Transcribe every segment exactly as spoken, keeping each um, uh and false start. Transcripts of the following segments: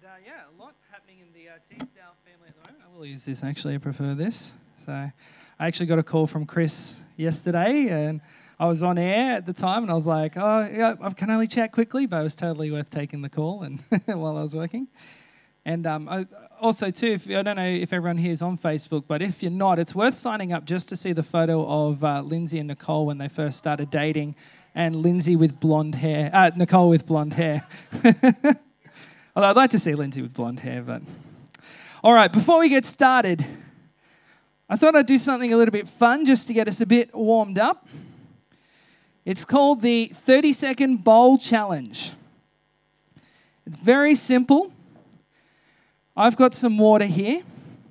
uh, yeah, a lot happening in the uh, Teasdale family at the moment. I will use this, actually. I prefer this. So I actually got a call from Chris yesterday, and I was on air at the time, and I was like, oh, yeah, I can only chat quickly, but it was totally worth taking the call and while I was working. And um, I, also, too, if, I don't know if everyone here is on Facebook, but if you're not, it's worth signing up just to see the photo of uh, Lindsay and Nicole when they first started dating, and Lindsay with blonde hair, uh, Nicole with blonde hair. Although I'd like to see Lindsay with blonde hair, but... All right, before we get started, I thought I'd do something a little bit fun just to get us a bit warmed up. It's called the thirty-second Bowl Challenge. It's very simple. I've got some water here.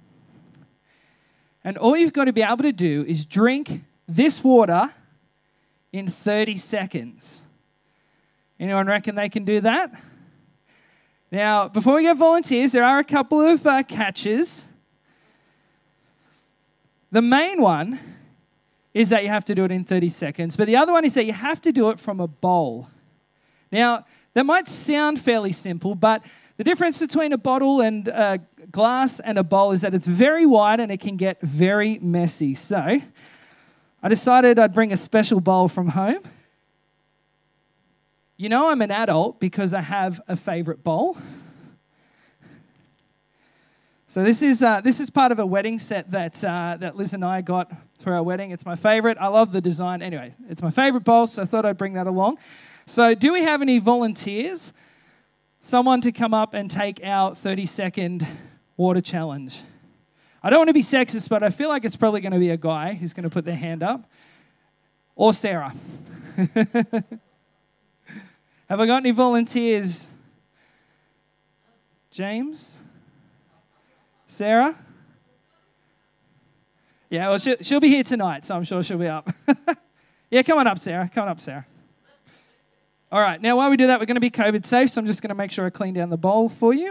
And all you've got to be able to do is drink this water in thirty seconds. Anyone reckon they can do that? Now, before we get volunteers, there are a couple of uh, catches. The main one is that you have to do it in thirty seconds, but the other one is that you have to do it from a bowl. Now, that might sound fairly simple, but the difference between a bottle and a glass and a bowl is that it's very wide and it can get very messy. So, I decided I'd bring a special bowl from home. You know I'm an adult because I have a favorite bowl. So this is uh, this is part of a wedding set that uh, that Liz and I got for our wedding. It's my favorite. I love the design. Anyway, it's my favorite bowl, so I thought I'd bring that along. So do we have any volunteers? Someone to come up and take our thirty-second water challenge. I don't want to be sexist, but I feel like it's probably going to be a guy who's going to put their hand up. Or Sarah. Have I got any volunteers? James? Sarah? Yeah, well, she'll, she'll be here tonight, so I'm sure she'll be up. Yeah, come on up, Sarah. Come on up, Sarah. All right, now while we do that, we're going to be COVID safe, so I'm just going to make sure I clean down the bowl for you.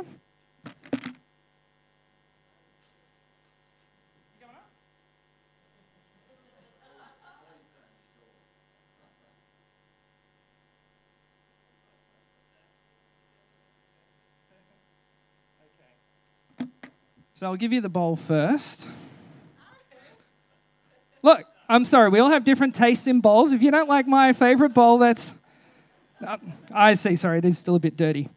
So I'll give you the bowl first. Look, I'm sorry, we all have different tastes in bowls. If you don't like my favorite bowl, that's... Uh, I see, sorry, it is still a bit dirty.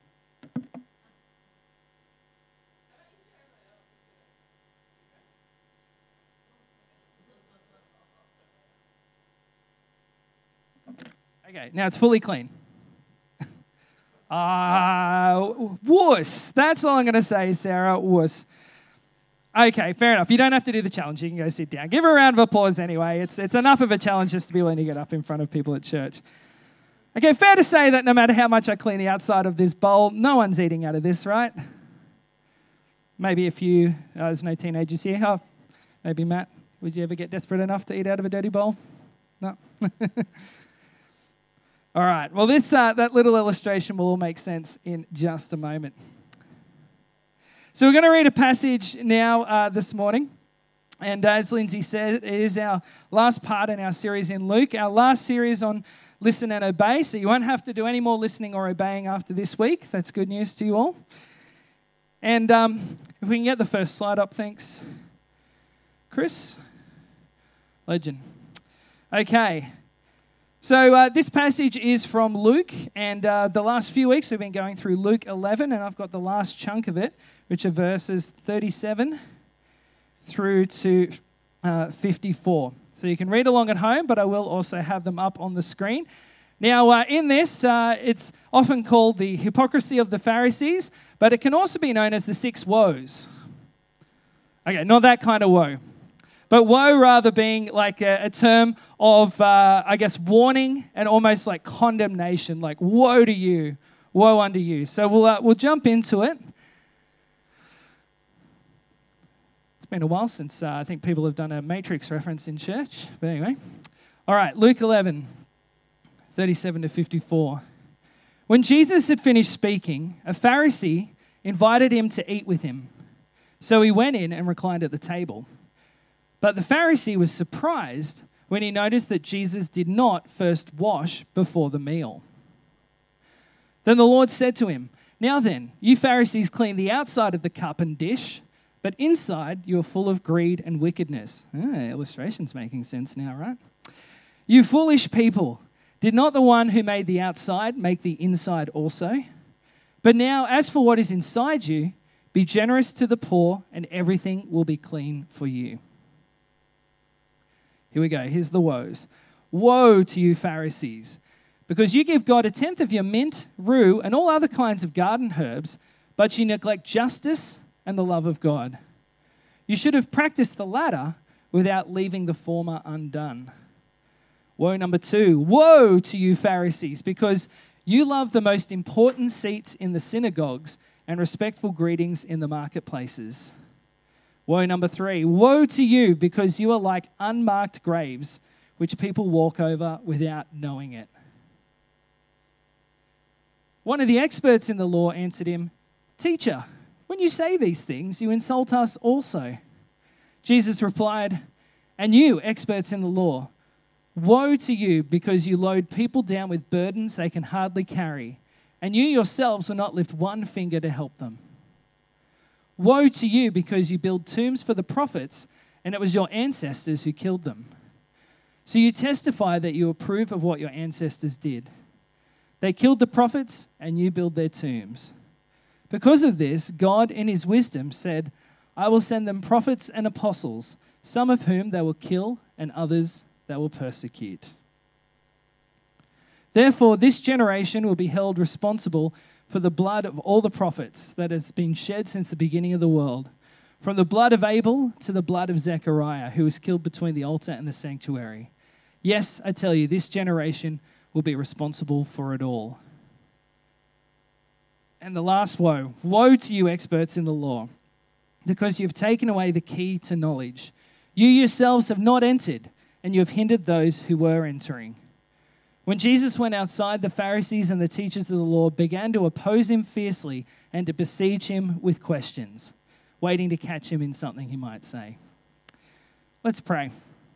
Okay, now it's fully clean. Ah, uh, wuss. That's all I'm going to say, Sarah, wuss. Okay, fair enough. You don't have to do the challenge. You can go sit down. Give her a round of applause anyway. It's it's enough of a challenge just to be willing to get up in front of people at church. Okay, fair to say that no matter how much I clean the outside of this bowl, no one's eating out of this, right? Maybe a few. Uh, there's no teenagers here. Oh, maybe Matt. Would you ever get desperate enough to eat out of a dirty bowl? No? All right. Well, this uh, that little illustration will all make sense in just a moment. So we're going to read a passage now uh, this morning. And as Lindsay said, it is our last part in our series in Luke, our last series on Listen and Obey. So you won't have to do any more listening or obeying after this week. That's good news to you all. And um, if we can get the first slide up, thanks. Chris? Legend. Okay. So uh, this passage is from Luke, and uh, the last few weeks we've been going through Luke eleven, and I've got the last chunk of it, which are verses thirty-seven through to uh, fifty-four. So you can read along at home, but I will also have them up on the screen. Now, uh, in this, uh, it's often called the hypocrisy of the Pharisees, but it can also be known as the six woes. Okay, not that kind of woe. But woe rather being like a, a term of, uh, I guess, warning and almost like condemnation, like woe to you, woe unto you. So we'll uh, we'll jump into it. It's been a while since uh, I think people have done a Matrix reference in church. But anyway. All right, Luke eleven, thirty-seven to fifty-four. When Jesus had finished speaking, a Pharisee invited him to eat with him. So he went in and reclined at the table. But the Pharisee was surprised when he noticed that Jesus did not first wash before the meal. Then the Lord said to him, Now then, you Pharisees clean the outside of the cup and dish, but inside you are full of greed and wickedness. Ah, illustration's making sense now, right? You foolish people, did not the one who made the outside make the inside also? But now, as for what is inside you, be generous to the poor, and everything will be clean for you. Here we go. Here's the woes. Woe to you, Pharisees, because you give God a tenth of your mint, rue, and all other kinds of garden herbs, but you neglect justice and the love of God. You should have practiced the latter without leaving the former undone. Woe number two. Woe to you, Pharisees, because you love the most important seats in the synagogues and respectful greetings in the marketplaces. Woe number three. Woe to you, because you are like unmarked graves, which people walk over without knowing it. One of the experts in the law answered him, Teacher, when you say these things, you insult us also. Jesus replied, And you, experts in the law, woe to you, because you load people down with burdens they can hardly carry, and you yourselves will not lift one finger to help them. Woe to you, because you build tombs for the prophets, and it was your ancestors who killed them. So you testify that you approve of what your ancestors did. They killed the prophets, and you build their tombs. Because of this, God in his wisdom said, I will send them prophets and apostles, some of whom they will kill, and others they will persecute. Therefore, this generation will be held responsible for the blood of all the prophets that has been shed since the beginning of the world, from the blood of Abel to the blood of Zechariah, who was killed between the altar and the sanctuary. Yes, I tell you, this generation will be responsible for it all. And the last woe. Woe to you, experts in the law, because you have taken away the key to knowledge. You yourselves have not entered, and you have hindered those who were entering. When Jesus went outside, the Pharisees and the teachers of the law began to oppose him fiercely and to besiege him with questions, waiting to catch him in something he might say. Let's pray.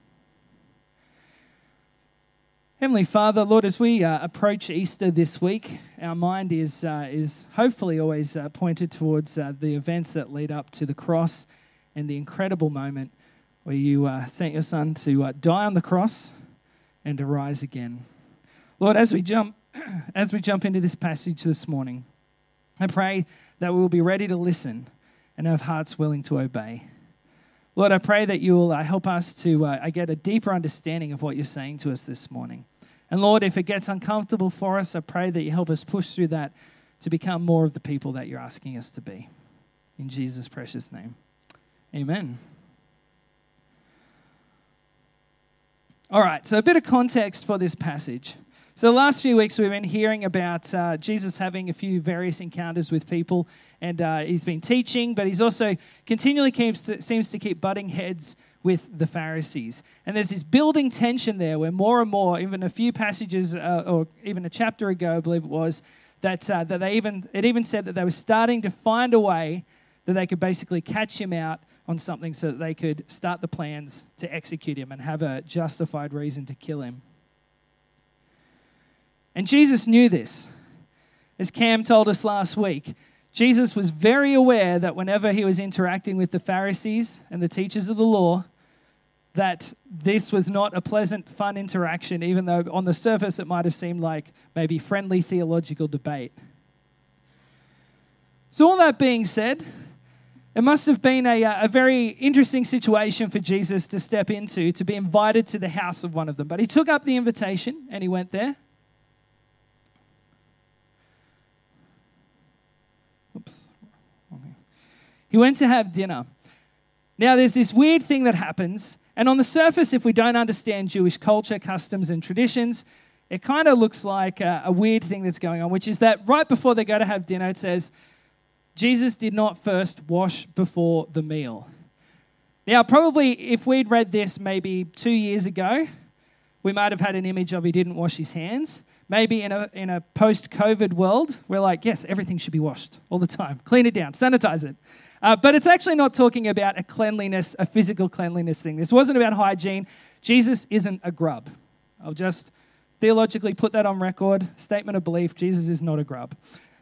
Heavenly Father, Lord, as we uh, approach Easter this week, our mind is uh, is hopefully always uh, pointed towards uh, the events that lead up to the cross and the incredible moment where you uh, sent your Son to uh, die on the cross and to rise again. Lord, as we jump as we jump into this passage this morning, I pray that we will be ready to listen and have hearts willing to obey. Lord, I pray that you will uh, help us to uh, get a deeper understanding of what you're saying to us this morning. And Lord, if it gets uncomfortable for us, I pray that you help us push through that to become more of the people that you're asking us to be. In Jesus' precious name, amen. All right, so a bit of context for this passage. So the last few weeks we've been hearing about uh, Jesus having a few various encounters with people, and uh, he's been teaching, but he's also continually keeps to, seems to keep butting heads with the Pharisees. And there's this building tension there where more and more, even a few passages, uh, or even a chapter ago, I believe it was, that uh, that they even it even said that they were starting to find a way that they could basically catch him out on something so that they could start the plans to execute him and have a justified reason to kill him. And Jesus knew this. As Cam told us last week, Jesus was very aware that whenever he was interacting with the Pharisees and the teachers of the law, that this was not a pleasant, fun interaction, even though on the surface it might have seemed like maybe friendly theological debate. So all that being said, it must have been a, a very interesting situation for Jesus to step into, to be invited to the house of one of them. But he took up the invitation and he went there. Oops. He went to have dinner. Now, there's this weird thing that happens, and on the surface, if we don't understand Jewish culture, customs, and traditions, it kind of looks like a, a weird thing that's going on, which is that right before they go to have dinner, it says, Jesus did not first wash before the meal. Now, probably if we'd read this maybe two years ago, we might have had an image of he didn't wash his hands. Maybe in a in a post-COVID world, we're like, yes, everything should be washed all the time. Clean it down, sanitize it. Uh, but it's actually not talking about a cleanliness, a physical cleanliness thing. This wasn't about hygiene. Jesus isn't a grub. I'll just theologically put that on record. Statement of belief, Jesus is not a grub.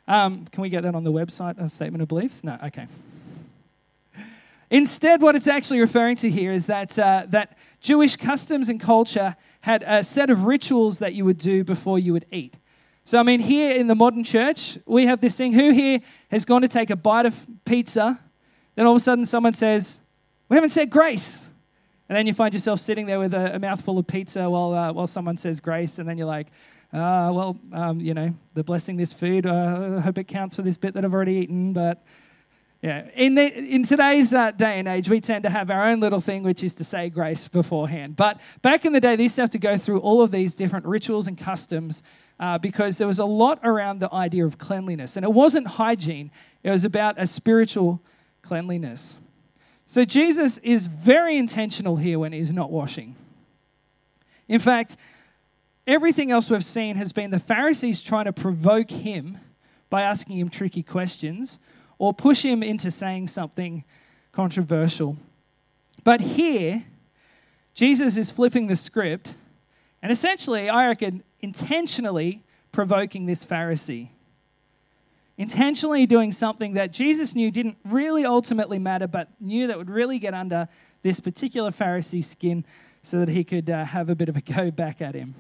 Um, can we get that on the website, a statement of beliefs? No, okay. Instead, what it's actually referring to here is that uh, that Jewish customs and culture had a set of rituals that you would do before you would eat. So, I mean, here in the modern church, we have this thing. Who here has gone to take a bite of pizza, then all of a sudden someone says, "We haven't said grace." And then you find yourself sitting there with a, a mouthful of pizza while uh, while someone says grace, and then you're like, uh, well, um, you know, they're blessing this food. Uh, I hope it counts for this bit that I've already eaten, but... Yeah, in the, in today's uh, day and age, we tend to have our own little thing, which is to say grace beforehand. But back in the day, they used to have to go through all of these different rituals and customs uh, because there was a lot around the idea of cleanliness. And it wasn't hygiene. It was about a spiritual cleanliness. So Jesus is very intentional here when he's not washing. In fact, everything else we've seen has been the Pharisees trying to provoke him by asking him tricky questions, or push him into saying something controversial. But here, Jesus is flipping the script and essentially, I reckon, intentionally provoking this Pharisee. Intentionally doing something that Jesus knew didn't really ultimately matter, but knew that would really get under this particular Pharisee's skin so that he could uh, have a bit of a go back at him.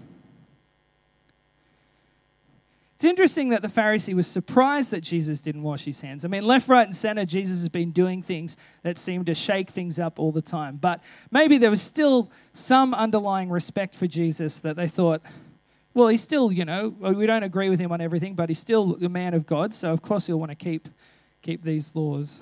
It's interesting that the Pharisee was surprised that Jesus didn't wash his hands. I mean, left, right, and center, Jesus has been doing things that seem to shake things up all the time. But maybe there was still some underlying respect for Jesus that they thought, well, he's still, you know, we don't agree with him on everything, but he's still the man of God, so of course he'll want to keep, keep these laws.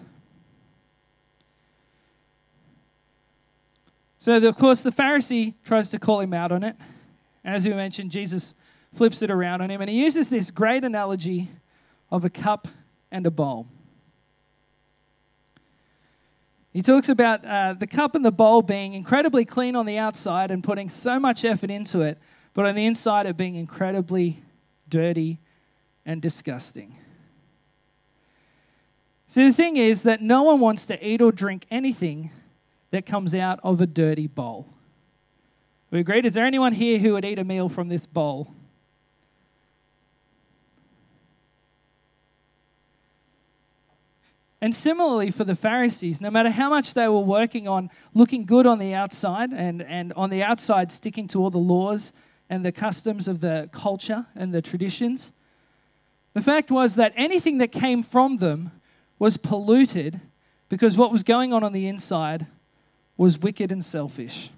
So, the, of course, the Pharisee tries to call him out on it. And as we mentioned, Jesus flips it around on him, and he uses this great analogy of a cup and a bowl. He talks about uh, the cup and the bowl being incredibly clean on the outside and putting so much effort into it, but on the inside it being incredibly dirty and disgusting. So the thing is that no one wants to eat or drink anything that comes out of a dirty bowl. We agreed? Is there anyone here who would eat a meal from this bowl? And similarly for the Pharisees, no matter how much they were working on looking good on the outside and, and on the outside sticking to all the laws and the customs of the culture and the traditions, the fact was that anything that came from them was polluted because what was going on on the inside was wicked and selfish.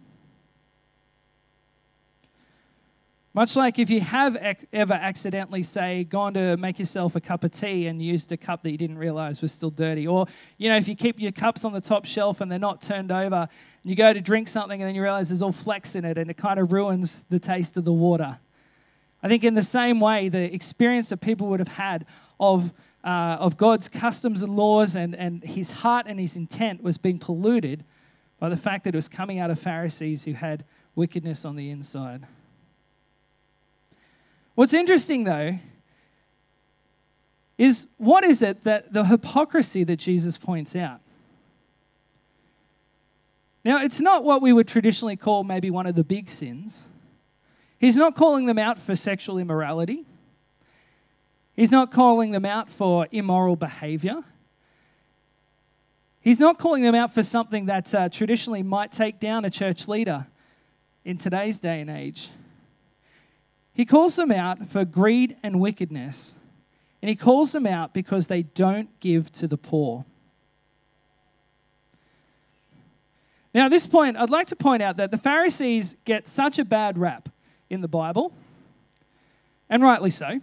Much like if you have ac- ever accidentally, say, gone to make yourself a cup of tea and used a cup that you didn't realize was still dirty. Or, you know, if you keep your cups on the top shelf and they're not turned over, and you go to drink something and then you realize there's all flecks in it and it kind of ruins the taste of the water. I think in the same way, the experience that people would have had of uh, of God's customs and laws and, and his heart and his intent was being polluted by the fact that it was coming out of Pharisees who had wickedness on the inside. What's interesting, though, is what is it that the hypocrisy that Jesus points out? Now, it's not what we would traditionally call maybe one of the big sins. He's not calling them out for sexual immorality. He's not calling them out for immoral behavior. He's not calling them out for something that uh, traditionally might take down a church leader in today's day and age. He calls them out for greed and wickedness, and he calls them out because they don't give to the poor. Now, at this point, I'd like to point out that the Pharisees get such a bad rap in the Bible, and rightly so.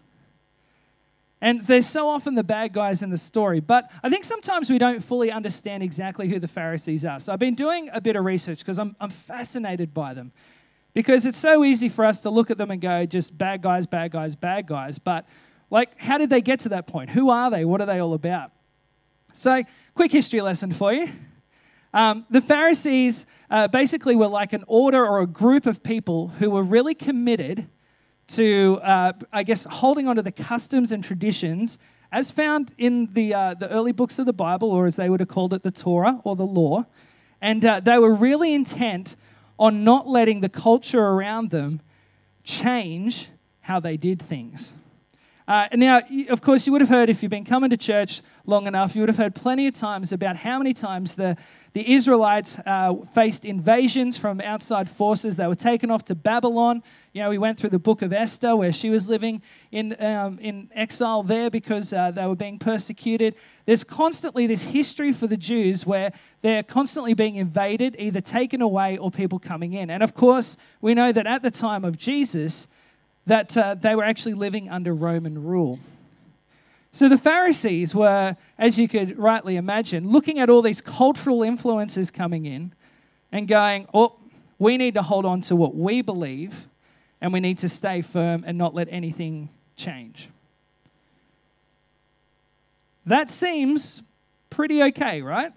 And they're so often the bad guys in the story, but I think sometimes we don't fully understand exactly who the Pharisees are. So I've been doing a bit of research because I'm, I'm fascinated by them. Because it's so easy for us to look at them and go, just bad guys, bad guys, bad guys. But, like, how did they get to that point? Who are they? What are they all about? So, quick history lesson for you. Um, the Pharisees uh, basically were like an order or a group of people who were really committed to, uh, I guess, holding on to the customs and traditions as found in the uh, the early books of the Bible, or as they would have called it, the Torah or the law. And uh, they were really intent on not letting the culture around them change how they did things. Uh, now, you- of course, you would have heard, if you've been coming to church long enough, you would have heard plenty of times about how many times the, the Israelites uh, faced invasions from outside forces. They were taken off to Babylon. You know, we went through the book of Esther, where she was living in, um, in exile there because uh, they were being persecuted. There's constantly this history for the Jews where they're constantly being invaded, either taken away or people coming in. And of course, we know that at the time of Jesus, that uh, they were actually living under Roman rule. So the Pharisees were, as you could rightly imagine, looking at all these cultural influences coming in and going, oh, we need to hold on to what we believe and we need to stay firm and not let anything change. That seems pretty okay, right?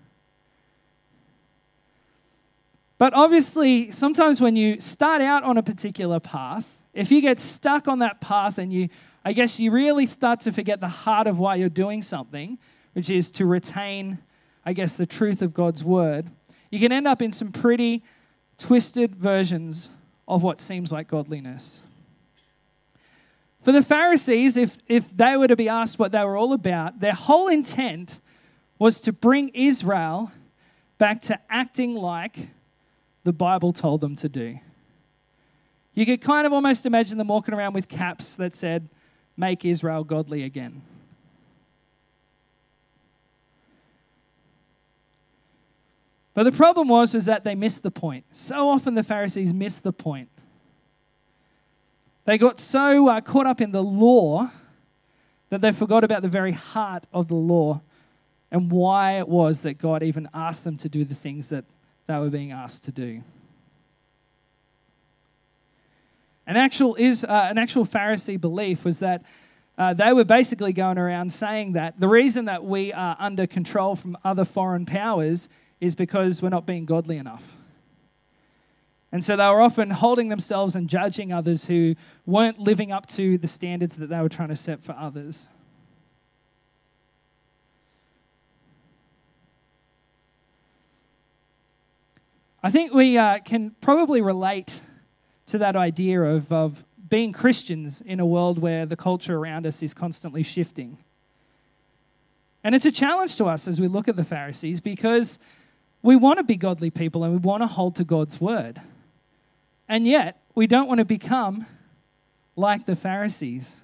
But obviously, sometimes when you start out on a particular path, if you get stuck on that path and you, I guess you really start to forget the heart of why you're doing something, which is to retain, I guess, the truth of God's word, you can end up in some pretty twisted versions of what seems like godliness. For the Pharisees, if, if they were to be asked what they were all about, their whole intent was to bring Israel back to acting like the Bible told them to do. You could kind of almost imagine them walking around with caps that said, "Make Israel godly again." But the problem was is that they missed the point. So often the Pharisees missed the point. They got so uh, caught up in the law that they forgot about the very heart of the law and why it was that God even asked them to do the things that they were being asked to do. An actual is uh, an actual Pharisee belief was that uh, they were basically going around saying that the reason that we are under control from other foreign powers is because we're not being godly enough. And so they were often holding themselves and judging others who weren't living up to the standards that they were trying to set for others. I think we uh, can probably relate to that idea of, of being Christians in a world where the culture around us is constantly shifting. And it's a challenge to us as we look at the Pharisees because we want to be godly people and we want to hold to God's word. And yet, we don't want to become like the Pharisees.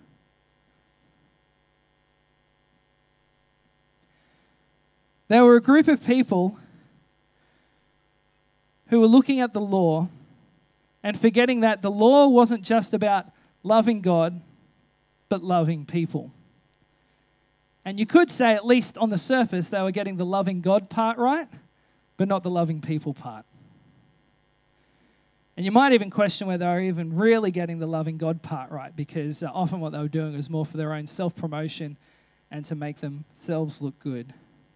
There were a group of people who were looking at the law and forgetting that the law wasn't just about loving God, but loving people. And you could say, at least on the surface, they were getting the loving God part right, but not the loving people part. And you might even question whether they were even really getting the loving God part right, because uh, often what they were doing was more for their own self-promotion and to make themselves look good.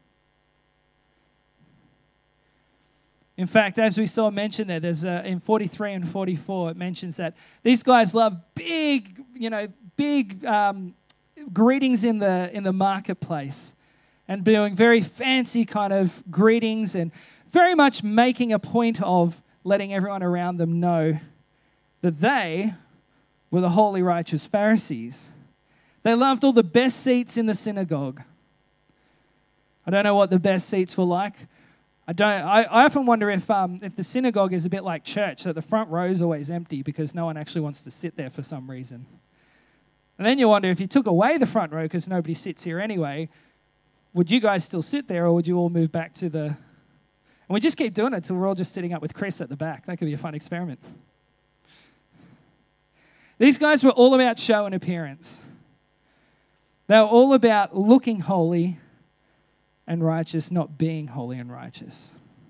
In fact, as we saw mentioned there, there's uh, in forty-three and forty-four, it mentions that these guys love big, you know, big um, greetings in the in the marketplace, and doing very fancy kind of greetings, and very much making a point of letting everyone around them know that they were the holy, righteous Pharisees. They loved all the best seats in the synagogue. I don't know what the best seats were like. I don't. I, I often wonder if um, if the synagogue is a bit like church, that the front row is always empty because no one actually wants to sit there for some reason. And then you wonder if you took away the front row because nobody sits here anyway, would you guys still sit there or would you all move back to the... And we just keep doing it until we're all just sitting up with Chris at the back. That could be a fun experiment. These guys were all about show and appearance. They were all about looking holy and righteous, not being holy and righteous.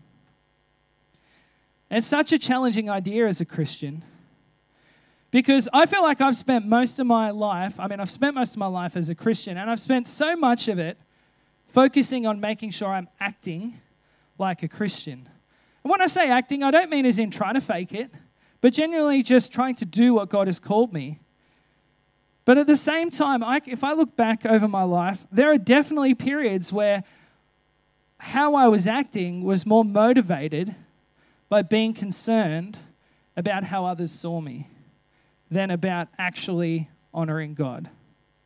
And it's such a challenging idea as a Christian, because I feel like I've spent most of my life, I mean, I've spent most of my life as a Christian, and I've spent so much of it focusing on making sure I'm acting like a Christian. And when I say acting, I don't mean as in trying to fake it, but genuinely just trying to do what God has called me. But at the same time, I, if I look back over my life, there are definitely periods where how I was acting was more motivated by being concerned about how others saw me than about actually honoring God.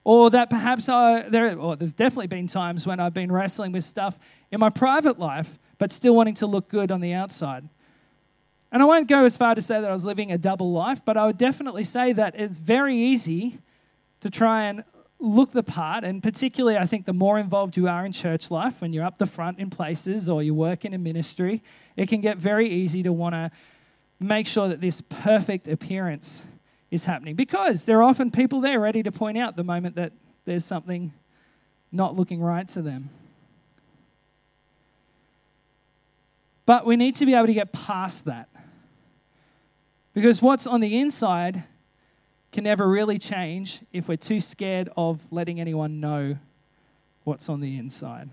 Or that perhaps I, there, or there's definitely been times when I've been wrestling with stuff in my private life, but still wanting to look good on the outside. And I won't go as far to say that I was living a double life, but I would definitely say that it's very easy to try and look the part, and particularly I think the more involved you are in church life, when you're up the front in places or you work in a ministry, it can get very easy to want to make sure that this perfect appearance is happening, because there are often people there ready to point out the moment that there's something not looking right to them. But we need to be able to get past that, because what's on the inside can never really change if we're too scared of letting anyone know what's on the inside.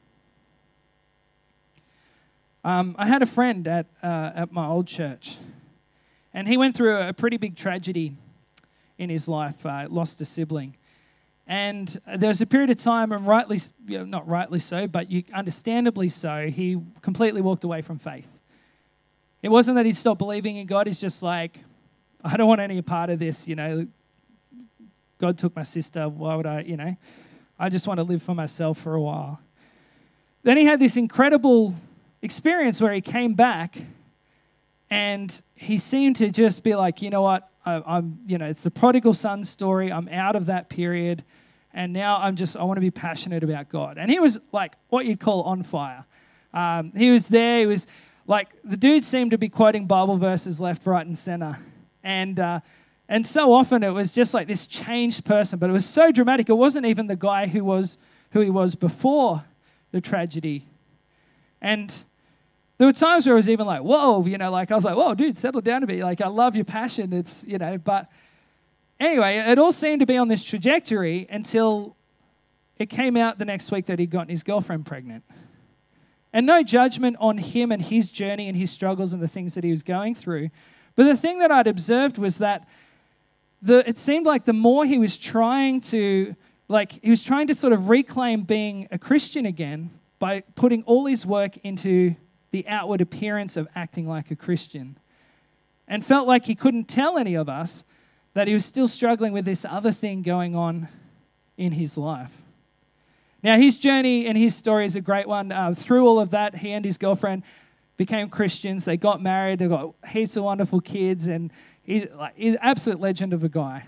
Um, I had a friend at uh, at my old church, and he went through a pretty big tragedy in his life, uh, lost a sibling. And there was a period of time, and rightly, you know, not rightly so, but you, understandably so, he completely walked away from faith. It wasn't that he stopped believing in God, he's just like, I don't want any part of this, you know. God took my sister, why would I, you know. I just want to live for myself for a while. Then he had this incredible experience where he came back and he seemed to just be like, you know what, I, I'm, you know, it's the prodigal son story. I'm out of that period, and now I'm just, I want to be passionate about God. And he was like what you'd call on fire. Um, he was there, he was like, the dude seemed to be quoting Bible verses left, right, and center. And uh, and so often it was just like this changed person, but it was so dramatic. It wasn't even the guy who was who he was before the tragedy. And there were times where it was even like, whoa, you know, like I was like, whoa, dude, settle down a bit. Like, I love your passion. It's, you know, but anyway, it all seemed to be on this trajectory until it came out the next week that he'd gotten his girlfriend pregnant. And no judgment on him and his journey and his struggles and the things that he was going through. But the thing that I'd observed was that the it seemed like the more he was trying to, like, he was trying to sort of reclaim being a Christian again by putting all his work into the outward appearance of acting like a Christian, and felt like he couldn't tell any of us that he was still struggling with this other thing going on in his life. Now, his journey and his story is a great one. Uh, through all of that, he and his girlfriend became Christians. They got married. They got heaps of wonderful kids, and he's like he's an absolute legend of a guy.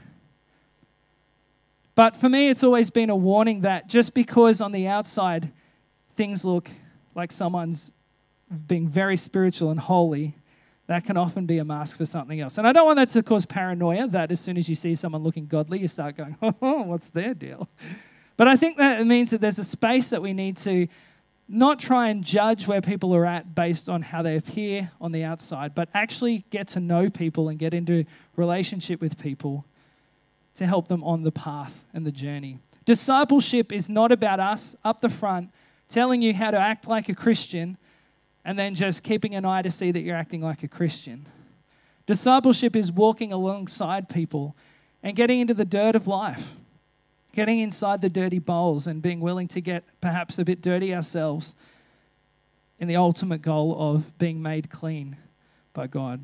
But for me, it's always been a warning that just because on the outside things look like someone's being very spiritual and holy, that can often be a mask for something else. And I don't want that to cause paranoia, that as soon as you see someone looking godly, you start going, oh, what's their deal? But I think that it means that there's a space that we need to not try and judge where people are at based on how they appear on the outside, but actually get to know people and get into relationship with people to help them on the path and the journey. Discipleship is not about us up the front telling you how to act like a Christian and then just keeping an eye to see that you're acting like a Christian. Discipleship is walking alongside people and getting into the dirt of life, getting inside the dirty bowls and being willing to get perhaps a bit dirty ourselves in the ultimate goal of being made clean by God.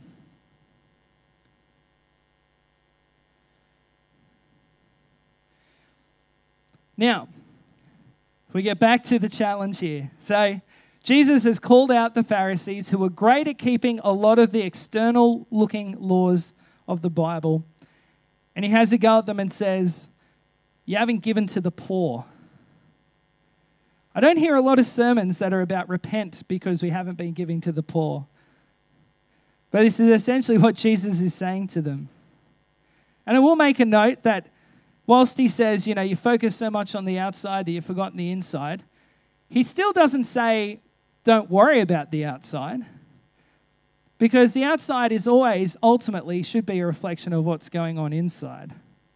Now, if we get back to the challenge here. So, Jesus has called out the Pharisees, who were great at keeping a lot of the external-looking laws of the Bible. And he has a go at them and says, you haven't given to the poor. I don't hear a lot of sermons that are about repent because we haven't been giving to the poor. But this is essentially what Jesus is saying to them. And I will make a note that whilst he says, you know, you focus so much on the outside that you've forgotten the inside, he still doesn't say, don't worry about the outside, because the outside is always, ultimately, should be a reflection of what's going on inside.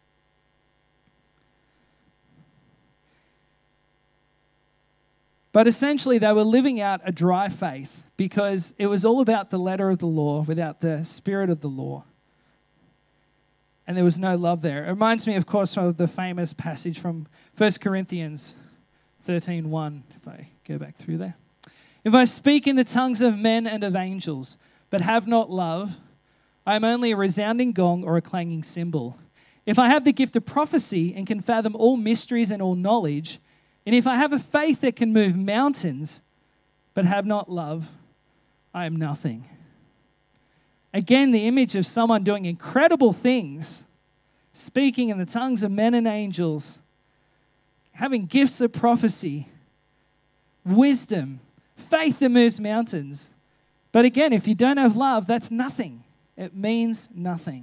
But essentially, they were living out a dry faith because it was all about the letter of the law without the spirit of the law. And there was no love there. It reminds me, of course, of the famous passage from First Corinthians thirteen one, if I go back through there. If I speak in the tongues of men and of angels, but have not love, I am only a resounding gong or a clanging cymbal. If I have the gift of prophecy and can fathom all mysteries and all knowledge, and if I have a faith that can move mountains, but have not love, I am nothing. Again, the image of someone doing incredible things, speaking in the tongues of men and angels, having gifts of prophecy, wisdom, faith that moves mountains. But again, if you don't have love, that's nothing. It means nothing.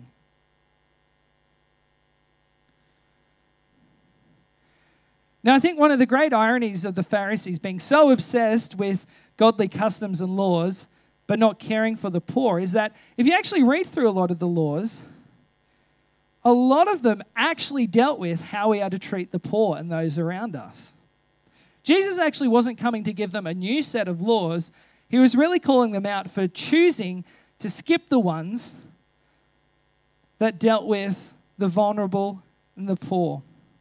Now, I think one of the great ironies of the Pharisees being so obsessed with godly customs and laws, but not caring for the poor, is that if you actually read through a lot of the laws, a lot of them actually dealt with how we are to treat the poor and those around us. Jesus actually wasn't coming to give them a new set of laws. He was really calling them out for choosing to skip the ones that dealt with the vulnerable and the poor.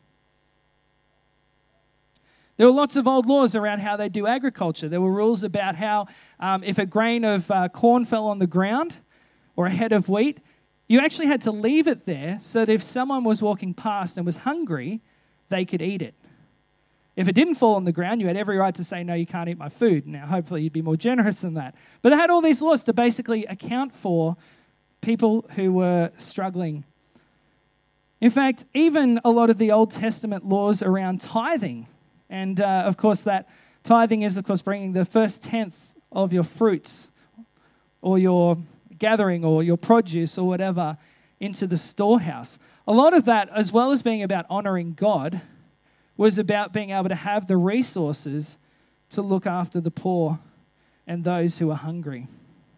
There were lots of old laws around how they do agriculture. There were rules about how um, if a grain of uh, corn fell on the ground or a head of wheat, you actually had to leave it there so that if someone was walking past and was hungry, they could eat it. If it didn't fall on the ground, you had every right to say, no, you can't eat my food. Now, hopefully you'd be more generous than that. But they had all these laws to basically account for people who were struggling. In fact, even a lot of the Old Testament laws around tithing, and uh, of course that tithing is, of course, bringing the first tenth of your fruits or your gathering or your produce or whatever into the storehouse. A lot of that, as well as being about honoring God, was about being able to have the resources to look after the poor and those who are hungry.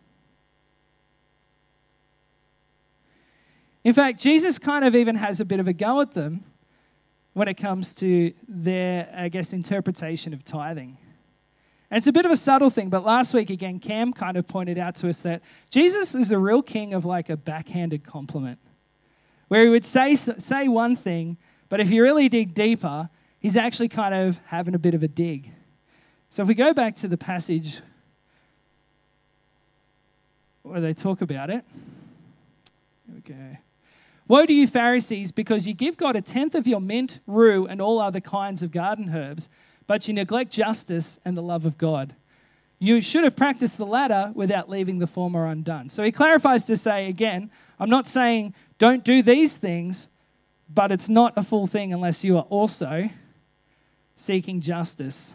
In fact, Jesus kind of even has a bit of a go at them when it comes to their, I guess, interpretation of tithing. And it's a bit of a subtle thing, but last week, again, Cam kind of pointed out to us that Jesus is a real king of like a backhanded compliment, where he would say, say one thing, but if you really dig deeper, he's actually kind of having a bit of a dig. So if we go back to the passage where they talk about it. Here we go. Woe to you, Pharisees, because you give God a tenth of your mint, rue, and all other kinds of garden herbs, but you neglect justice and the love of God. You should have practiced the latter without leaving the former undone. So he clarifies to say, again, I'm not saying don't do these things, but it's not a full thing unless you are also seeking justice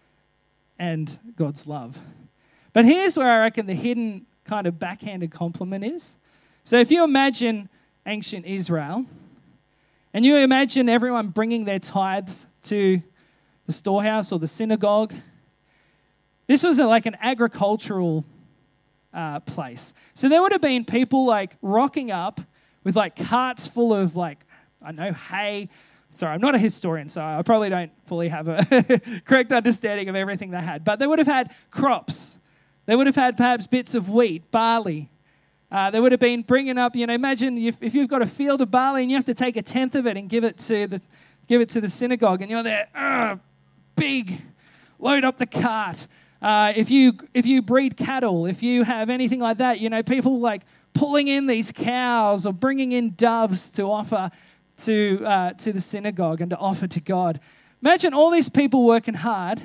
and God's love. But here's where I reckon the hidden kind of backhanded compliment is. So if you imagine ancient Israel, and you imagine everyone bringing their tithes to the storehouse or the synagogue, this was a, like an agricultural uh, place. So there would have been people like rocking up with like carts full of like, I don't know, hay. Sorry, I'm not a historian, so I probably don't fully have a correct understanding of everything they had. But they would have had crops. They would have had perhaps bits of wheat, barley. Uh, they would have been bringing up, you know, imagine if, if you've got a field of barley and you have to take a tenth of it and give it to the give it to the synagogue, and you're there, uh, big, load up the cart. Uh, if you if you breed cattle, if you have anything like that, you know, people like pulling in these cows or bringing in doves to offer to uh, to the synagogue and to offer to God. Imagine all these people working hard,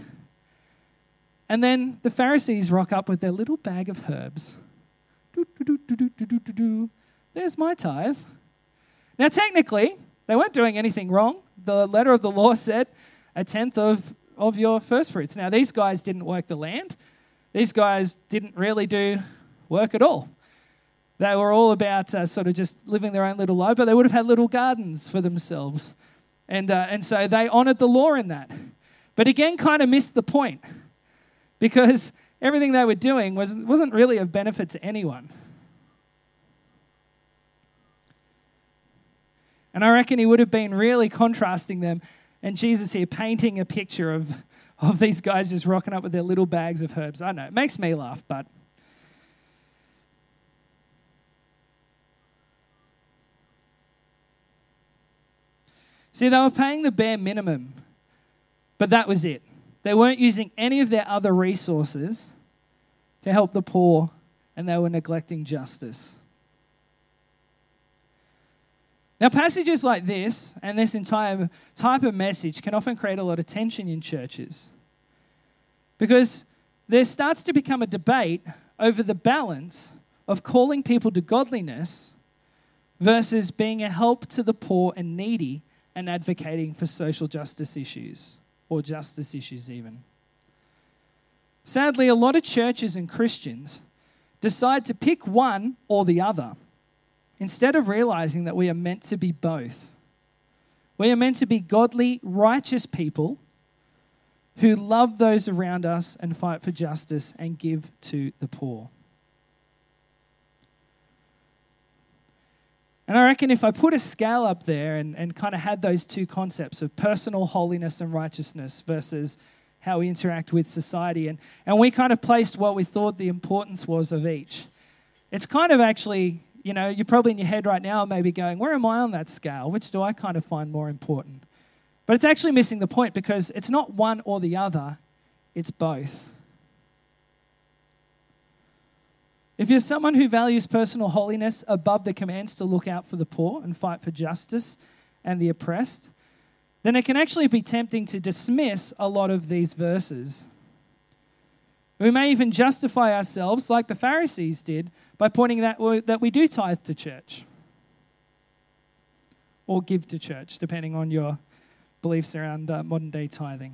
and then the Pharisees rock up with their little bag of herbs. Do, do, do, do, do, do, do, do. There's my tithe. Now, technically, they weren't doing anything wrong. The letter of the law said a tenth of, of your first fruits. Now, these guys didn't work the land. These guys didn't really do work at all. They were all about uh, sort of just living their own little life, but they would have had little gardens for themselves. And, uh, and so they honored the law in that. But again, kind of missed the point, because everything they were doing was, wasn't really of benefit to anyone. And I reckon he would have been really contrasting them, and Jesus here painting a picture of, of these guys just rocking up with their little bags of herbs. I don't know, it makes me laugh, but... See, they were paying the bare minimum, but that was it. They weren't using any of their other resources to help the poor, and they were neglecting justice. Now, passages like this and this entire type of message can often create a lot of tension in churches because there starts to become a debate over the balance of calling people to godliness versus being a help to the poor and needy and advocating for social justice issues or justice issues even. Sadly, a lot of churches and Christians decide to pick one or the other instead of realizing that we are meant to be both. We are meant to be godly, righteous people who love those around us and fight for justice and give to the poor. And I reckon if I put a scale up there and, and kind of had those two concepts of personal holiness and righteousness versus how we interact with society, and, and we kind of placed what we thought the importance was of each, it's kind of actually, you know, you're probably in your head right now maybe going, where am I on that scale? Which do I kind of find more important? But it's actually missing the point because it's not one or the other, it's both. If you're someone who values personal holiness above the commands to look out for the poor and fight for justice and the oppressed, then it can actually be tempting to dismiss a lot of these verses. We may even justify ourselves, like the Pharisees did, by pointing that, that we do tithe to church or give to church, depending on your beliefs around uh, modern-day tithing.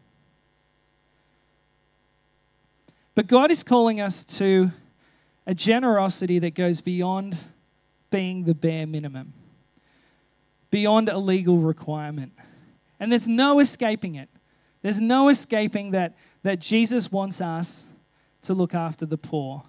But God is calling us to a generosity that goes beyond being the bare minimum, beyond a legal requirement. And there's no escaping it. There's no escaping that, that Jesus wants us to look after the poor.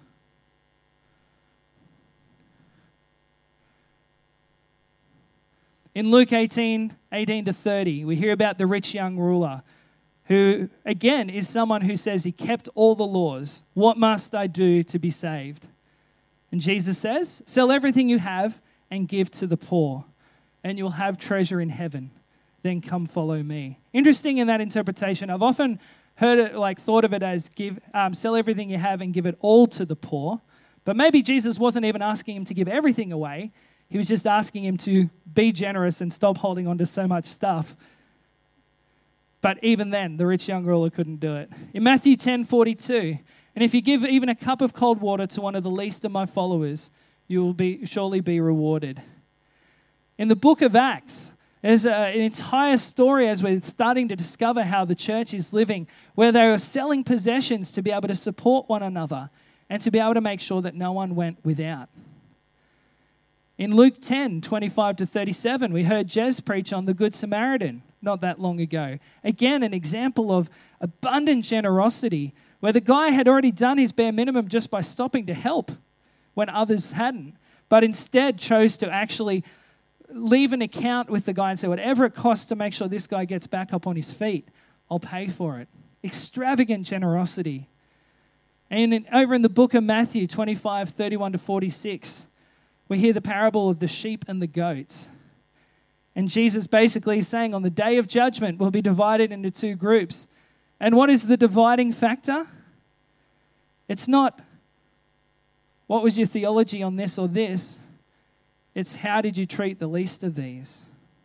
In Luke eighteen, eighteen to thirty, we hear about the rich young ruler who, again, is someone who says he kept all the laws. What must I do to be saved? And Jesus says, sell everything you have and give to the poor, and you'll have treasure in heaven. Then come follow me. Interesting in that interpretation. I've often heard it, like thought of it as give, um, sell everything you have and give it all to the poor. But maybe Jesus wasn't even asking him to give everything away. He was just asking him to be generous and stop holding on to so much stuff. But even then, the rich young ruler couldn't do it. In Matthew ten forty-two, and if you give even a cup of cold water to one of the least of my followers, you will be surely be rewarded. In the book of Acts, there's a, an entire story as we're starting to discover how the church is living, where they were selling possessions to be able to support one another and to be able to make sure that no one went without. In Luke ten, twenty-five to thirty-seven, we heard Jez preach on the Good Samaritan not that long ago. Again, an example of abundant generosity where the guy had already done his bare minimum just by stopping to help when others hadn't, but instead chose to actually leave an account with the guy and say, whatever it costs to make sure this guy gets back up on his feet, I'll pay for it. Extravagant generosity. And in, over in the book of Matthew twenty-five, thirty-one to forty-six, we hear the parable of the sheep and the goats. And Jesus basically is saying on the day of judgment, we'll be divided into two groups. And what is the dividing factor? It's not what was your theology on this or this. It's how did you treat the least of these?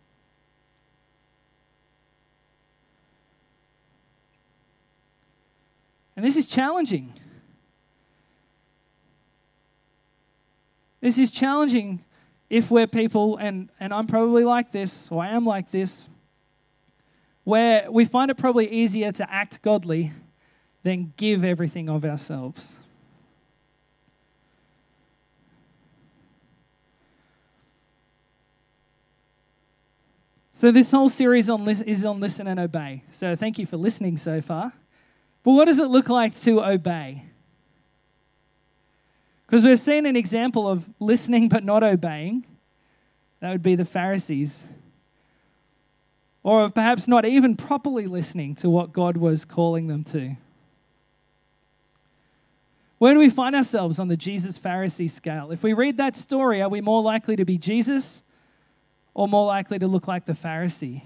And this is challenging. This is challenging if we're people, and, and I'm probably like this, or I am like this, where we find it probably easier to act godly than give everything of ourselves. So this whole series on is on listen and obey. So thank you for listening so far. But what does it look like to obey? Because we've seen an example of listening but not obeying. That would be the Pharisees. Or of perhaps not even properly listening to what God was calling them to. Where do we find ourselves on the Jesus-Pharisee scale? If we read that story, are we more likely to be Jesus or more likely to look like the Pharisee?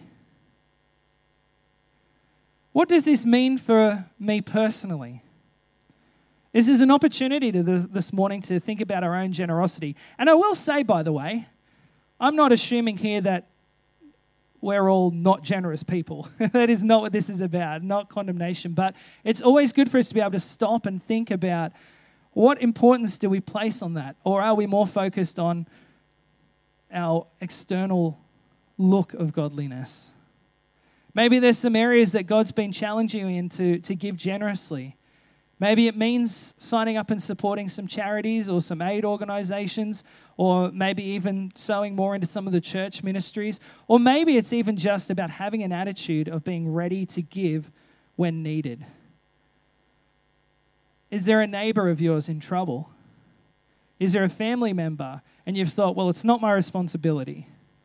What does this mean for me personally? This is an opportunity to this, this morning to think about our own generosity. And I will say, by the way, I'm not assuming here that we're all not generous people. That is not what this is about, not condemnation. But it's always good for us to be able to stop and think about what importance do we place on that? Or are we more focused on our external look of godliness? Maybe there's some areas that God's been challenging you in to, to give generously. Maybe it means signing up and supporting some charities or some aid organizations, or maybe even sowing more into some of the church ministries. Or maybe it's even just about having an attitude of being ready to give when needed. Is there a neighbor of yours in trouble? Is there a family member and you've thought, well, it's not my responsibility?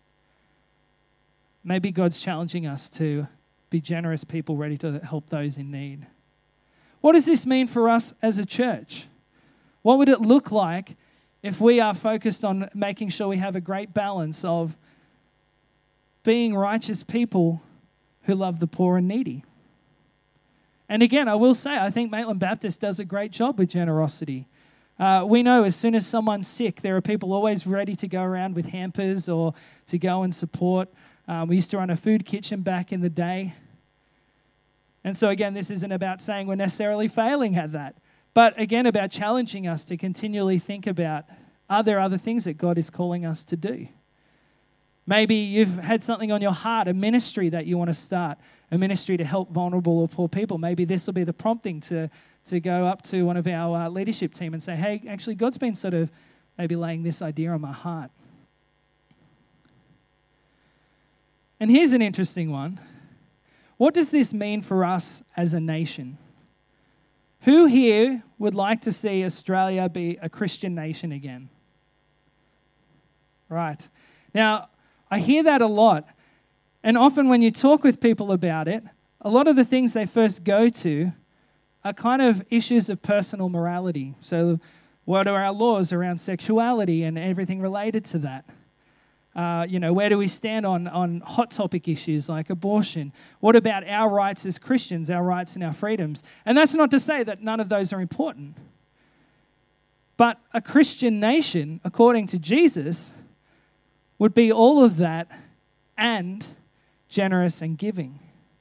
Maybe God's challenging us to be generous people ready to help those in need. What does this mean for us as a church? What would it look like if we are focused on making sure we have a great balance of being righteous people who love the poor and needy? And again, I will say, I think Maitland Baptist does a great job with generosity. Uh, we know as soon as someone's sick, there are people always ready to go around with hampers or to go and support. Um, we used to run a food kitchen back in the day. And so again, this isn't about saying we're necessarily failing at that, but again, about challenging us to continually think about, are there other things that God is calling us to do? Maybe you've had something on your heart, a ministry that you want to start, a ministry to help vulnerable or poor people. Maybe this will be the prompting to, to go up to one of our uh, leadership team and say, hey, actually, God's been sort of maybe laying this idea on my heart. And here's an interesting one. What does this mean for us as a nation? Who here would like to see Australia be a Christian nation again? Right. Now, I hear that a lot. And often when you talk with people about it, a lot of the things they first go to are kind of issues of personal morality. So what are our laws around sexuality and everything related to that? Uh, you know, where do we stand on, on hot topic issues like abortion? What about our rights as Christians, our rights and our freedoms? And that's not to say that none of those are important. But a Christian nation, according to Jesus, would be all of that and generous and giving.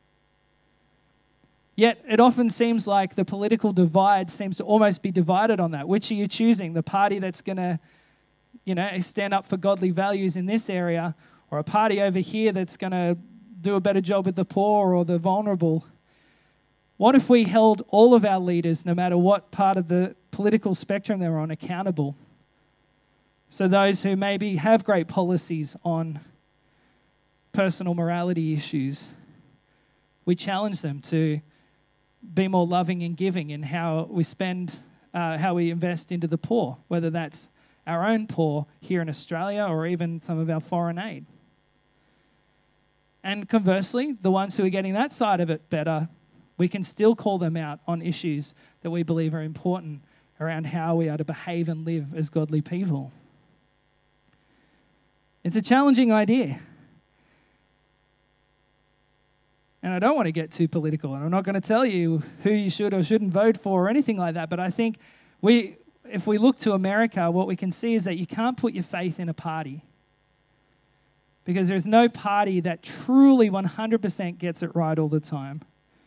Yet it often seems like the political divide seems to almost be divided on that. Which are you choosing? The party that's going to you know, stand up for godly values in this area, or a party over here that's going to do a better job with the poor or the vulnerable? What if we held all of our leaders, no matter what part of the political spectrum they're on, accountable? So those who maybe have great policies on personal morality issues, we challenge them to be more loving and giving in how we spend, uh, how we invest into the poor, whether that's our own poor here in Australia or even some of our foreign aid. And conversely, the ones who are getting that side of it better, we can still call them out on issues that we believe are important around how we are to behave and live as godly people. It's a challenging idea. And I don't want to get too political, and I'm not going to tell you who you should or shouldn't vote for or anything like that, but I think we... if we look to America, what we can see is that you can't put your faith in a party, because there's no party that truly one hundred percent gets it right all the time.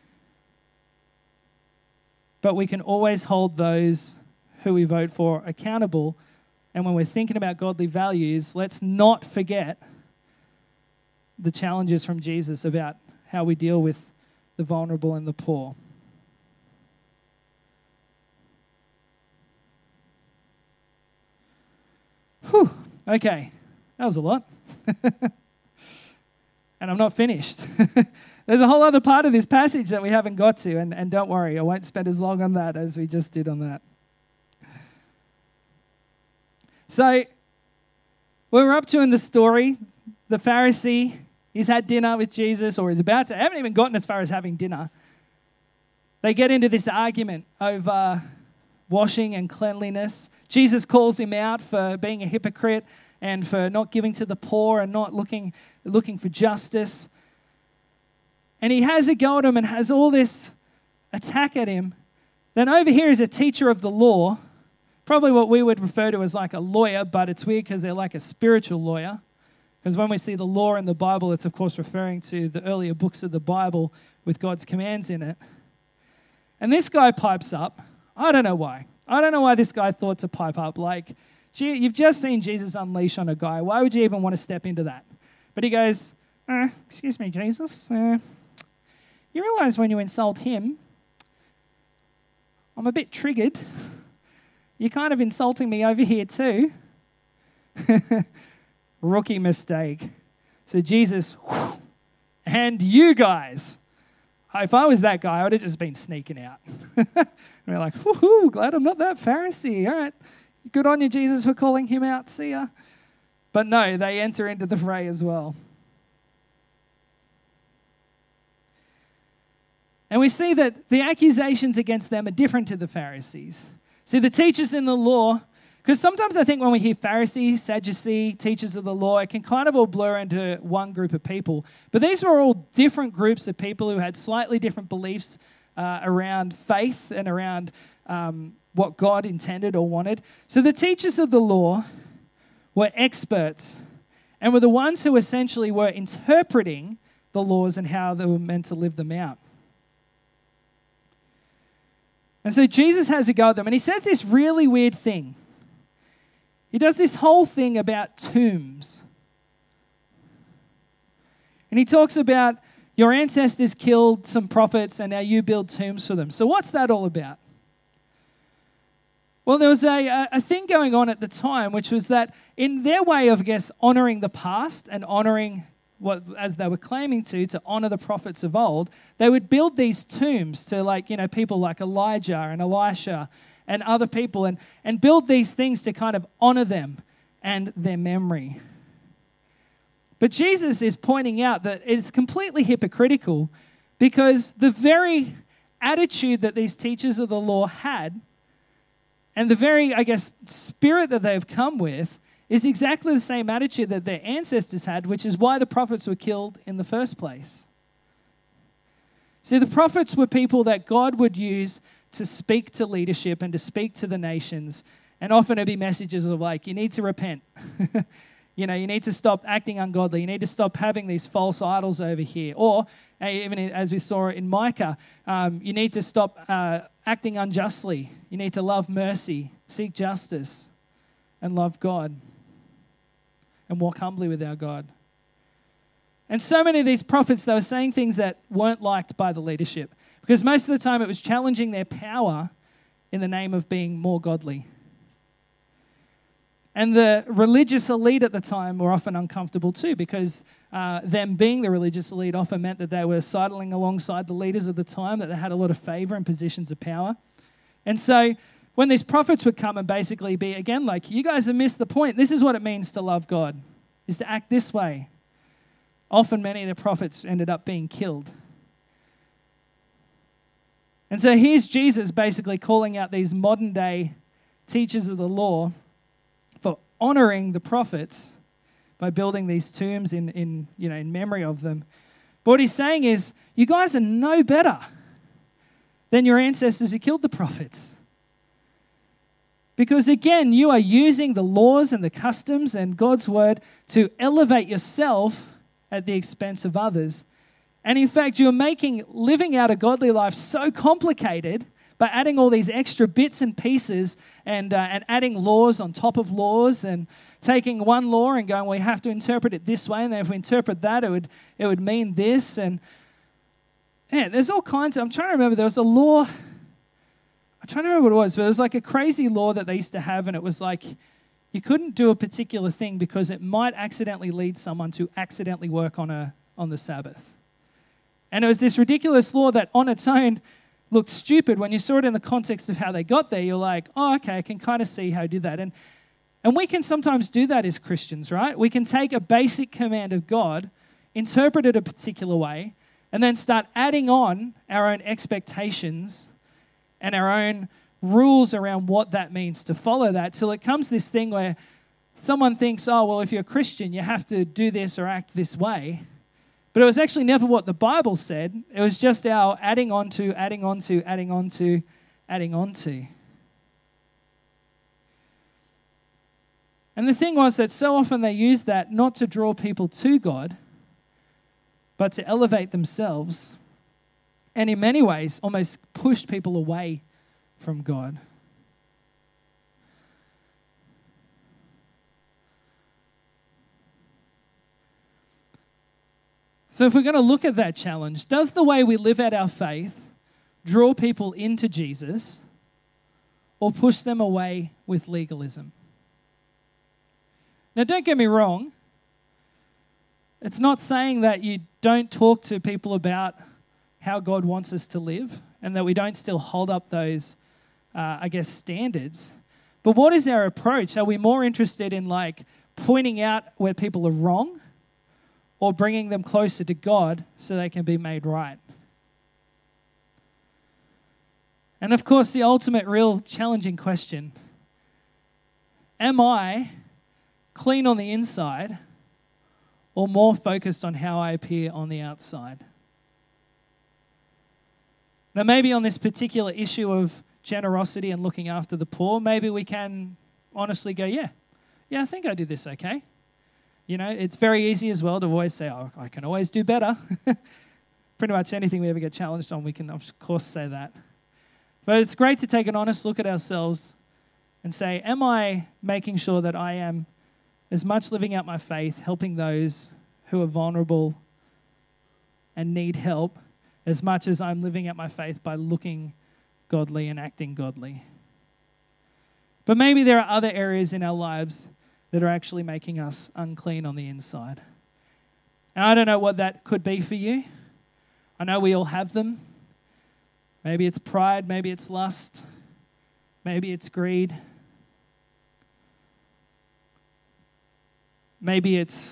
But we can always hold those who we vote for accountable. And when we're thinking about godly values, let's not forget the challenges from Jesus about how we deal with the vulnerable and the poor. Whew, okay, that was a lot. And I'm not finished. There's a whole other part of this passage that we haven't got to, and, and don't worry, I won't spend as long on that as we just did on that. So, we're up to in the story, the Pharisee, he's had dinner with Jesus, or is about to, I haven't even gotten as far as having dinner. They get into this argument over washing and cleanliness. Jesus calls him out for being a hypocrite and for not giving to the poor and not looking, looking for justice. And he has a go at him and has all this attack at him. Then over here is a teacher of the law, probably what we would refer to as like a lawyer, but it's weird because they're like a spiritual lawyer. Because when we see the law in the Bible, it's of course referring to the earlier books of the Bible with God's commands in it. And this guy pipes up. I don't know why. I don't know why this guy thought to pipe up. Like, gee, you've just seen Jesus unleash on a guy. Why would you even want to step into that? But he goes, uh, excuse me, Jesus. Uh, you realize when you insult him, I'm a bit triggered. You're kind of insulting me over here too. Rookie mistake. So Jesus, whew, and you guys. If I was that guy, I would have just been sneaking out. And we're like, woohoo, glad I'm not that Pharisee. All right, good on you, Jesus, for calling him out. See ya. But no, they enter into the fray as well. And we see that the accusations against them are different to the Pharisees. See, the teachers in the law, because sometimes I think when we hear Pharisee, Sadducee, teachers of the law, it can kind of all blur into one group of people. But these were all different groups of people who had slightly different beliefs uh, around faith and around um, what God intended or wanted. So the teachers of the law were experts and were the ones who essentially were interpreting the laws and how they were meant to live them out. And so Jesus has a go at them, and he says this really weird thing. He does this whole thing about tombs. And he talks about your ancestors killed some prophets and now you build tombs for them. So what's that all about? Well, there was a, a thing going on at the time, which was that in their way of, I guess, honoring the past and honoring what, as they were claiming to, to honor the prophets of old, they would build these tombs to, like, you know, people like Elijah and Elisha and other people, and, and build these things to kind of honor them and their memory. But Jesus is pointing out that it's completely hypocritical, because the very attitude that these teachers of the law had and the very, I guess, spirit that they've come with is exactly the same attitude that their ancestors had, which is why the prophets were killed in the first place. See, the prophets were people that God would use to speak to leadership and to speak to the nations, and often it'd be messages of like, you need to repent. You know, you need to stop acting ungodly. You need to stop having these false idols over here. Or, even as we saw in Micah, um, you need to stop uh, acting unjustly. You need to love mercy, seek justice, and love God, and walk humbly with our God. And so many of these prophets, they were saying things that weren't liked by the leadership, because most of the time it was challenging their power in the name of being more godly. And the religious elite at the time were often uncomfortable too, because uh, them being the religious elite often meant that they were sidling alongside the leaders of the time, that they had a lot of favor and positions of power. And so when these prophets would come and basically be, again, like, you guys have missed the point. This is what it means to love God, is to act this way. Often many of the prophets ended up being killed. And so here's Jesus basically calling out these modern day teachers of the law for honoring the prophets by building these tombs in, in, you know, in memory of them. But what he's saying is, you guys are no better than your ancestors who killed the prophets. Because again, you are using the laws and the customs and God's word to elevate yourself at the expense of others. And in fact, you're making living out a godly life so complicated by adding all these extra bits and pieces and, uh, and adding laws on top of laws, and taking one law and going, well, we have to interpret it this way, and then if we interpret that, it would it would mean this. And yeah, there's all kinds of, I'm trying to remember, there was a law, I'm trying to remember what it was, but it was like a crazy law that they used to have, and it was like, you couldn't do a particular thing because it might accidentally lead someone to accidentally work on a on the Sabbath. And it was this ridiculous law that on its own looked stupid. When you saw it in the context of how they got there, you're like, oh, okay, I can kind of see how to do that. And and we can sometimes do that as Christians, right? We can take a basic command of God, interpret it a particular way, and then start adding on our own expectations and our own rules around what that means to follow that, till it comes this thing where someone thinks, oh, well, if you're a Christian, you have to do this or act this way. But it was actually never what the Bible said. It was just our adding on to, adding on to, adding on to, adding on to. And the thing was that so often they used that not to draw people to God, but to elevate themselves, and in many ways almost pushed people away from God. So if we're going to look at that challenge, does the way we live out our faith draw people into Jesus or push them away with legalism? Now, don't get me wrong. It's not saying that you don't talk to people about how God wants us to live and that we don't still hold up those, uh, I guess, standards. But what is our approach? Are we more interested in like pointing out where people are wrong or bringing them closer to God so they can be made right? And of course, the ultimate real challenging question, am I clean on the inside or more focused on how I appear on the outside? Now, maybe on this particular issue of generosity and looking after the poor, maybe we can honestly go, yeah, yeah, I think I did this okay. You know, it's very easy as well to always say, oh, I can always do better. Pretty much anything we ever get challenged on, we can, of course, say that. But it's great to take an honest look at ourselves and say, am I making sure that I am as much living out my faith, helping those who are vulnerable and need help, as much as I'm living out my faith by looking godly and acting godly? But maybe there are other areas in our lives that are actually making us unclean on the inside. And I don't know what that could be for you. I know we all have them. Maybe it's pride, maybe it's lust, maybe it's greed. Maybe it's,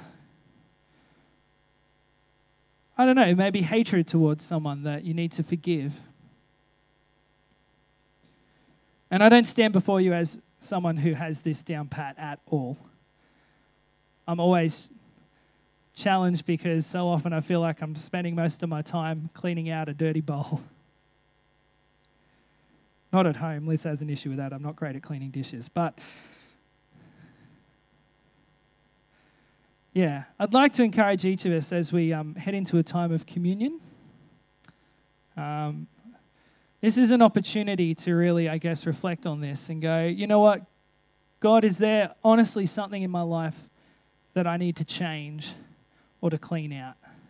I don't know, maybe hatred towards someone that you need to forgive. And I don't stand before you as someone who has this down pat at all. I'm always challenged because so often I feel like I'm spending most of my time cleaning out a dirty bowl. Not at home. Liz has an issue with that. I'm not great at cleaning dishes. But yeah, I'd like to encourage each of us as we um, head into a time of communion. Um, this is an opportunity to really, I guess, reflect on this and go, you know what? God, is there honestly something in my life that I need to change or to clean out?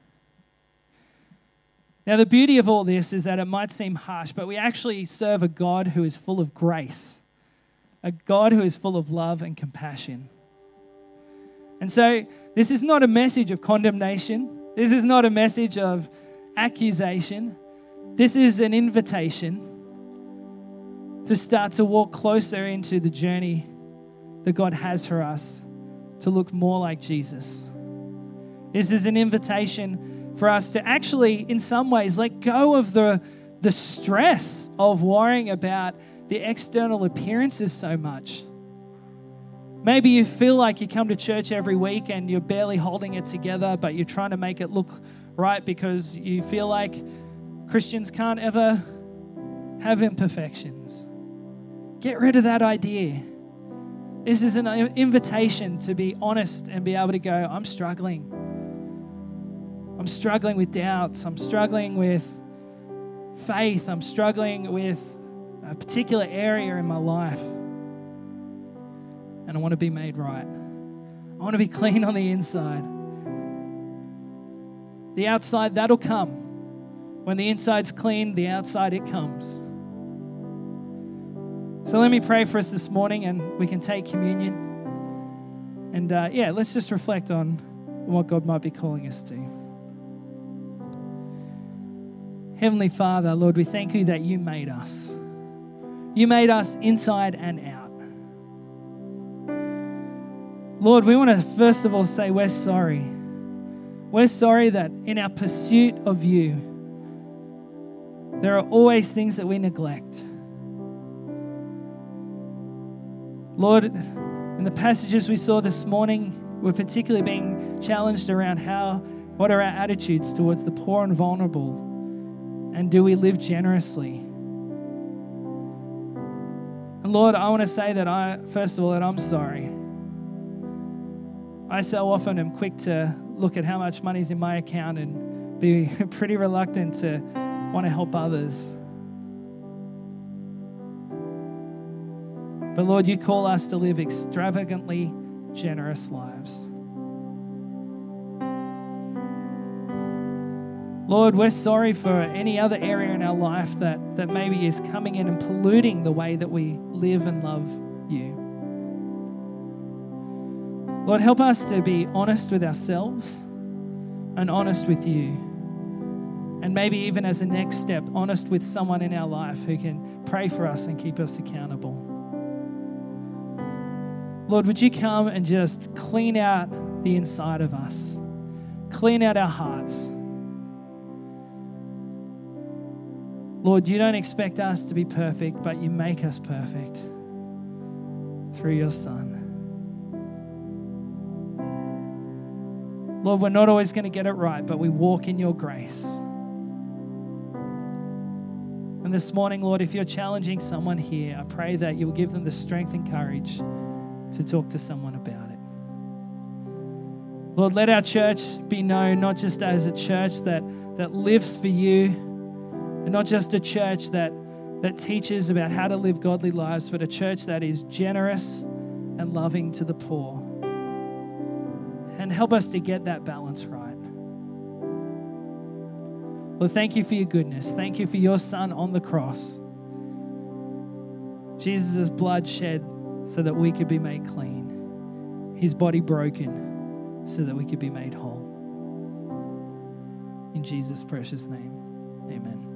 Now, the beauty of all this is that it might seem harsh, but we actually serve a God who is full of grace, a God who is full of love and compassion. And so this is not a message of condemnation. This is not a message of accusation. This is an invitation to start to walk closer into the journey that God has for us to look more like Jesus. This is an invitation for us to actually, in some ways, let go of the, the stress of worrying about the external appearances so much. Maybe you feel like you come to church every week and you're barely holding it together, but you're trying to make it look right because you feel like Christians can't ever have imperfections. Get rid of that idea. This is an invitation to be honest and be able to go, I'm struggling. I'm struggling with doubts. I'm struggling with faith. I'm struggling with a particular area in my life. And I want to be made right. I want to be clean on the inside. The outside, that'll come. When the inside's clean, the outside, it comes. So let me pray for us this morning and we can take communion. And uh, yeah, let's just reflect on what God might be calling us to. Heavenly Father, Lord, we thank you that you made us. You made us inside and out. Lord, we want to first of all say we're sorry. We're sorry that in our pursuit of you, there are always things that we neglect. Lord, in the passages we saw this morning, we're particularly being challenged around how, what are our attitudes towards the poor and vulnerable? And do we live generously? And Lord, I want to say that I, first of all, that I'm sorry. I so often am quick to look at how much money's in my account and be pretty reluctant to want to help others. But Lord, you call us to live extravagantly generous lives. Lord, we're sorry for any other area in our life that, that maybe is coming in and polluting the way that we live and love you. Lord, help us to be honest with ourselves and honest with you. And maybe even as a next step, honest with someone in our life who can pray for us and keep us accountable. Lord, would you come and just clean out the inside of us? Clean out our hearts. Lord, you don't expect us to be perfect, but you make us perfect through your Son. Lord, we're not always going to get it right, but we walk in your grace. And this morning, Lord, if you're challenging someone here, I pray that you'll give them the strength and courage to talk to someone about it. Lord, let our church be known not just as a church that, that lives for you, and not just a church that, that teaches about how to live godly lives, but a church that is generous and loving to the poor. And help us to get that balance right. Lord, thank you for your goodness. Thank you for your Son on the cross. Jesus' blood shed so that we could be made clean. His body broken so that we could be made whole. In Jesus' precious name, amen.